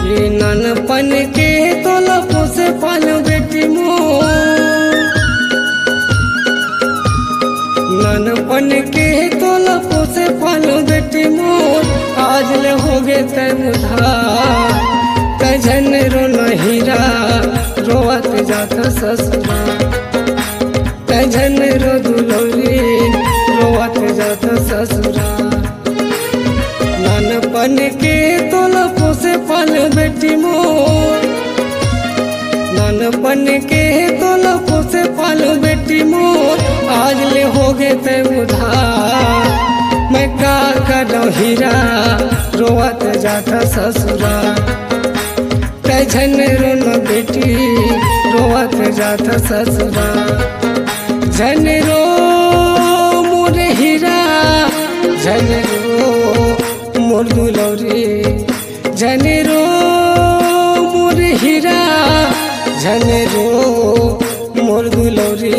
ये नानपन के तोलपों से पाल बेटी मोर, नानपन के तोलपों से पाल बेटी मोर, आज ले हो गे तय उधार। कजन रो नहीरा रोवत जात ससुरा, कजन रो दुलौरी रोवत जात ससुरा। नानपन के तोलपों से पाल बेटी मोर, नानपन के तोलपों से पाल बेटी मोर, आज ले हो गे ते उधार। मैं का करूं हीरा रोवत जाता ससुरा, कजन रो न बेटी रोवत जाता ससुरा। झन रो मोर हीरा, झन रो मोर दुलौरी, झन रो मोर हीरा, झन रो मोर दुलौरी।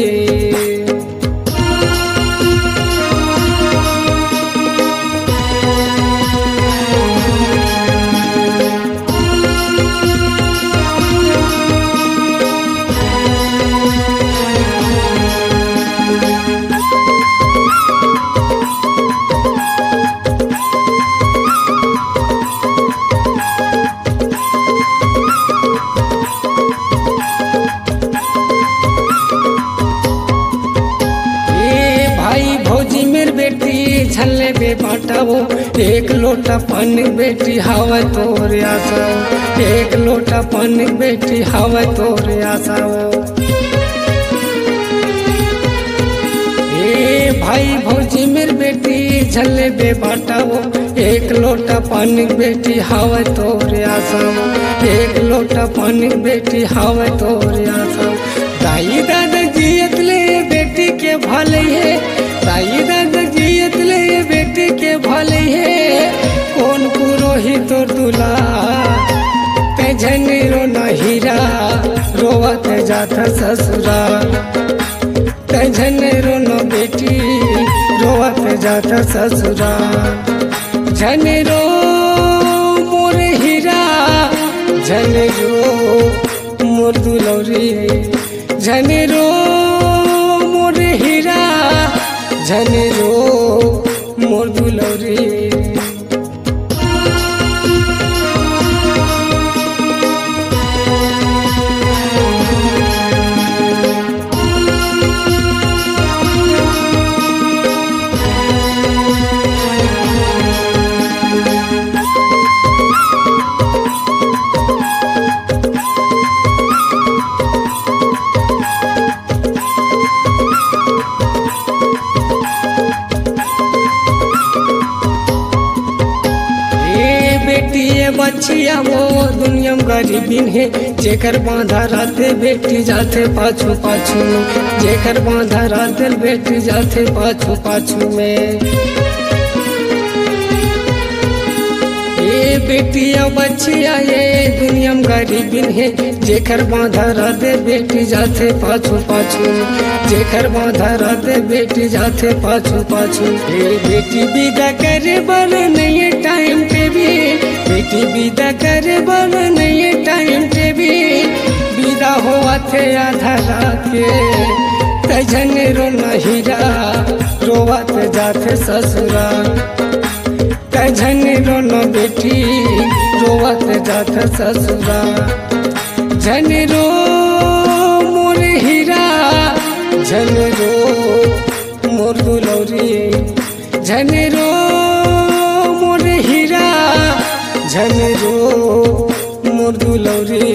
भौजी मेर बेटी झल्ले बे बाटाओ, एक लोटा पानी बेटी हवा तोरे आसाओ, एक लोटा पानी बेटी हवा तोरे आसाओ। ए भाई भौजी मेर बेटी झल्ले बे बाटाओ, एक लोटा पानी बेटी हवा तोरे आसाओ, एक लोटा पानी बेटी हवा तोरे आसाओ। दाई दादा जियत ले बेटी के भले है, दाई दादा जियत ले बेटी के भले है, कौन पुरोहित तोर दुला। कजन रो नहीरा रोवत जाता ससुरा, कजन रो न बेटी रोवत जाता ससुरा। झन रो मोर हीरा, झन रो मोर दुलौरी, झन रो मोर हीरा, झन रो मोर दुलौरी। बेटी बचिया वो दुनिया में गरीबी है, जेकर बांधा रहते बेटी जाते पाछू पाछू में, जेकर बांधा रहते बेटी जाते पाछू पाछू में। ये बेटिया बचिया ये दुनिया में गरीबी है, जेकर बांधा रहते बेटी जाते पाछू पाछू में, जेकर बांधा रहते बेटी जाते पाछू पाछू। बेटी विदा करे बन नहीं टाइम पे भी, बेटी विदा करे बन नहीं टाइम पे भी, विदा हुआ थे आधा रात के। कजन रो नहीरा रोवत जाते ससुरा, कजन रो न बेटी रोवत जाता ससुरा। झन रो मोर हीरा, झन रो मोर दुलौरी, झन रो मोर हीरा, झन रो मोर दुलौरी।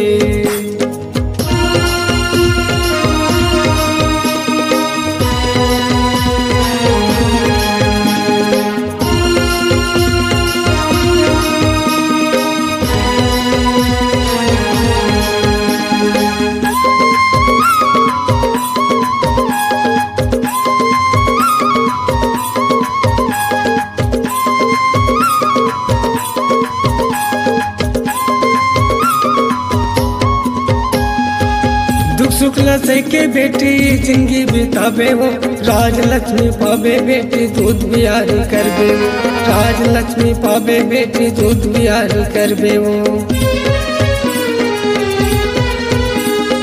शुक्ल से के बेटी जिंदगी बिताबे वो, राजलक्ष्मी पावे बेटी दूध बियारी करबे वो, राजलक्ष्मी पावे बेटी दूध बियारी करबे वो।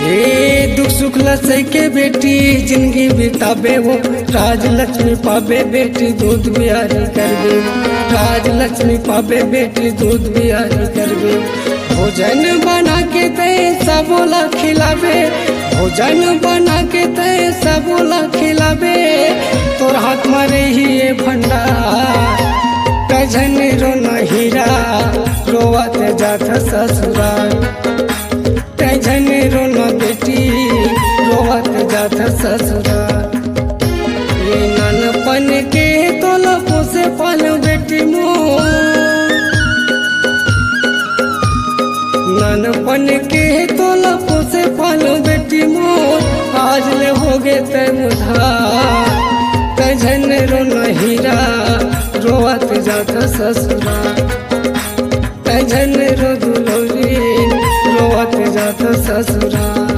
ए दुख सुख लसै के बेटी जिंदगी बिताबे हो, राज लक्ष्मी पाबे बेटी दूध बिहारी करबे, राज लक्ष्मी पाबे बेटी दूध बिहारी करबे। भोजन बना के ते सबोला खिलाबे, भोजन बना के ते सबोला खिलाबे, तोर हाथ में रही भंडार कजन रो न हीरा रोवत जात ससुराल, कजन रो न बेटी रोवत जात ससुराल। ये नानपन के तोलपों से पाल बेटी मोर, नानपन के तोलपों से पाल बेटी मोर, आज ले हो गए तय मुधार कजन रो न हीरा रोवत जात ससुराल, कजन रो दुलौरी रोवत जात ससुराल।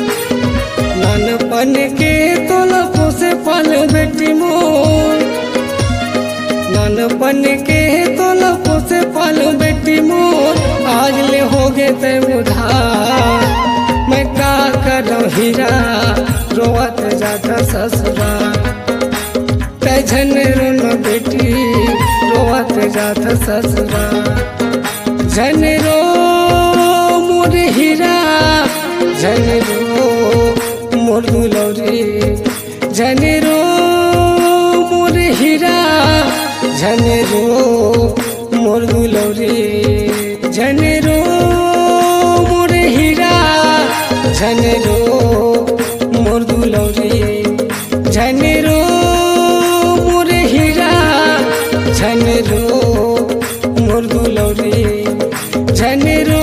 नानपन के तोलपों से पाल बेटी मोर, नानपन के तोलपों से पाल बेटी मोर, आज ले हो गए ते उधार, मैं का करूं हीरा रोवत जात ससुराल, कजन रो न बेटी रोवत जात ससुराल। जन रो मोर हीरा, जन रो मोर दुलौरी, जन रो मोर हीरा, जन रो मोर दुलौरी, जन रो मोर हीरा, जन रो मोर दुलौरी, जन रो मोर हीरा, जन रो मोर दुलौरी, जन रो